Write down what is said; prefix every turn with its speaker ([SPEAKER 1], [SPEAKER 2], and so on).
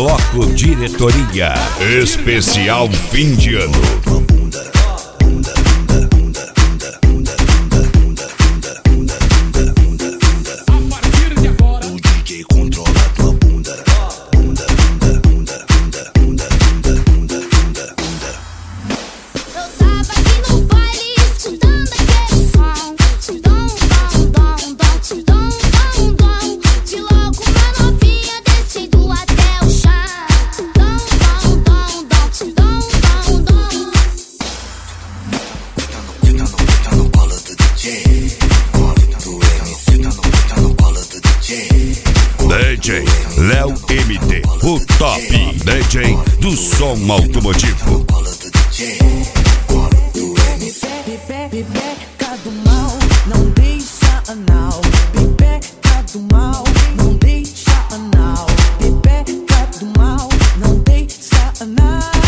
[SPEAKER 1] Bloco Diretoria, especial fim de ano. DJ Léo MT, o top DJ do som automotivo.
[SPEAKER 2] Pipeca do mal, não deixa anal. Pipeca do mal, não deixa anal. Pipeca do mal, não deixa anal.